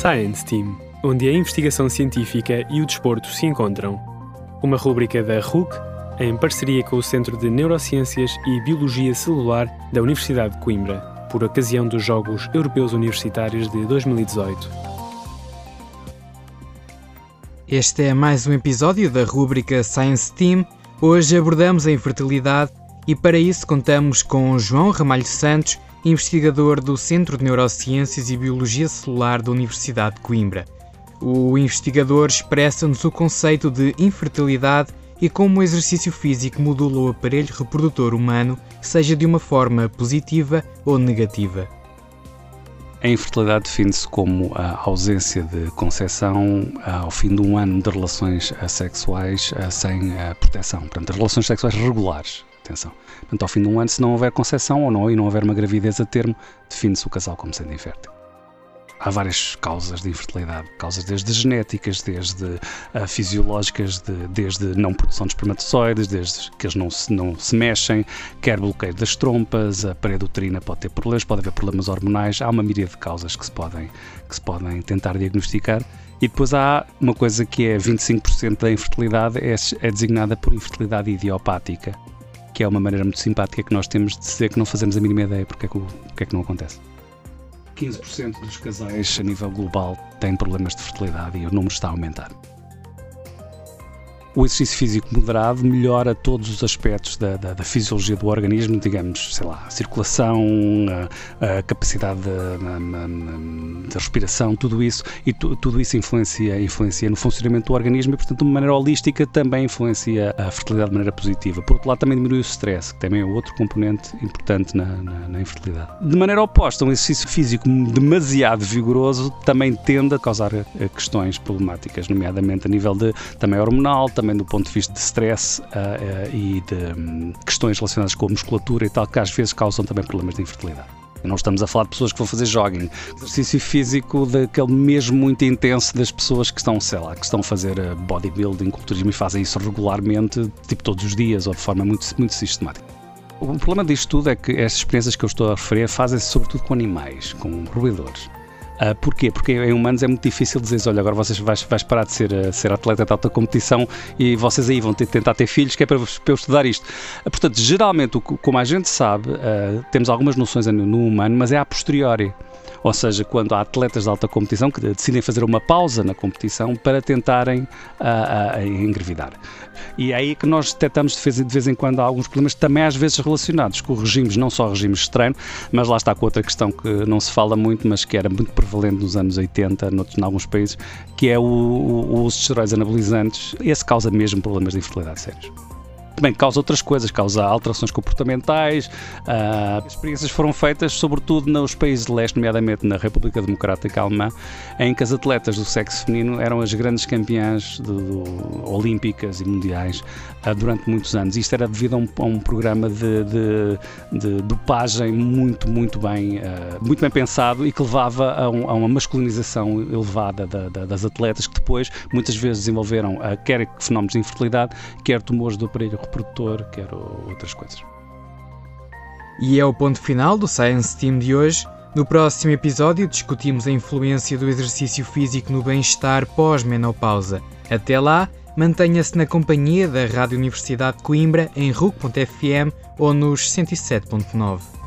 Science Team, onde a investigação científica e o desporto se encontram. Uma rúbrica da RUC, em parceria com o Centro de Neurociências e Biologia Celular da Universidade de Coimbra, por ocasião dos Jogos Europeus Universitários de 2018. Este é mais um episódio da rúbrica Science Team. Hoje abordamos a infertilidade e para isso contamos com João Ramalho Santos, investigador do Centro de Neurociências e Biologia Celular da Universidade de Coimbra. O investigador expressa-nos o conceito de infertilidade e como o exercício físico modula o aparelho reprodutor humano, seja de uma forma positiva ou negativa. A infertilidade define-se como a ausência de concepção ao fim de um ano de relações sexuais sem proteção. Portanto, as relações sexuais regulares. Atenção. Portanto, ao fim de um ano, se não houver concepção e não houver uma gravidez a termo, define-se o casal como sendo infértil. Há várias causas de infertilidade, causas desde genéticas, desde fisiológicas, desde não produção de espermatozoides, desde que eles não se mexem, quer bloqueio das trompas, a parede uterina pode ter problemas, pode haver problemas hormonais, há uma miríade de causas que se podem tentar diagnosticar. E depois há uma coisa que é 25% da infertilidade é designada por infertilidade idiopática, que é uma maneira muito simpática que nós temos de dizer que não fazemos a mínima ideia porque é que não acontece. 15% dos casais a nível global têm problemas de fertilidade e o número está a aumentar. O exercício físico moderado melhora todos os aspectos da fisiologia do organismo, digamos, a circulação, a capacidade de respiração, tudo isso, e tudo isso influencia no funcionamento do organismo e, portanto, de uma maneira holística também influencia a fertilidade de maneira positiva. Por outro lado, também diminui o stress, que também é outro componente importante na infertilidade. De maneira oposta, um exercício físico demasiado vigoroso também tende a causar questões problemáticas, nomeadamente a nível também hormonal, também do ponto de vista de stress e de questões relacionadas com a musculatura e tal, que às vezes causam também problemas de infertilidade. Não estamos a falar de pessoas que vão fazer jogging, exercício físico daquele mesmo muito intenso das pessoas que estão a fazer bodybuilding, culturismo e fazem isso regularmente, tipo todos os dias ou de forma muito, muito sistemática. O problema disto tudo é que estas experiências que eu estou a referir fazem-se sobretudo com animais, com roedores. Porquê? Porque em humanos é muito difícil dizer, olha, agora vais parar de ser atleta de alta competição e vocês aí vão tentar ter filhos, que é para eu estudar isto. Portanto, geralmente, como a gente sabe, temos algumas noções no humano, mas é a posteriori. Ou seja, quando há atletas de alta competição que decidem fazer uma pausa na competição para tentarem engravidar. E é aí que nós detectamos de vez em quando alguns problemas também às vezes relacionados com regimes, não só regimes de treino, mas lá está com outra questão que não se fala muito, mas que era muito prevalente nos anos 80 em alguns países, que é o uso de esteroides anabolizantes. Esse causa mesmo problemas de infertilidade sérios. Também causa outras coisas, causa alterações comportamentais. As experiências foram feitas sobretudo nos países de leste, nomeadamente na República Democrática Alemã, em que as atletas do sexo feminino eram as grandes campeãs olímpicas e mundiais durante muitos anos. Isto era devido a um programa de dopagem muito bem pensado e que levava a uma masculinização elevada das atletas, que depois muitas vezes desenvolveram quer fenómenos de infertilidade, quer tumores do aparelho reprodutor, quer outras coisas. E é o ponto final do Science Team de hoje. No próximo episódio discutimos a influência do exercício físico no bem-estar pós-menopausa. Até lá, mantenha-se na companhia da Rádio Universidade de Coimbra em RUC.fm ou nos 107.9.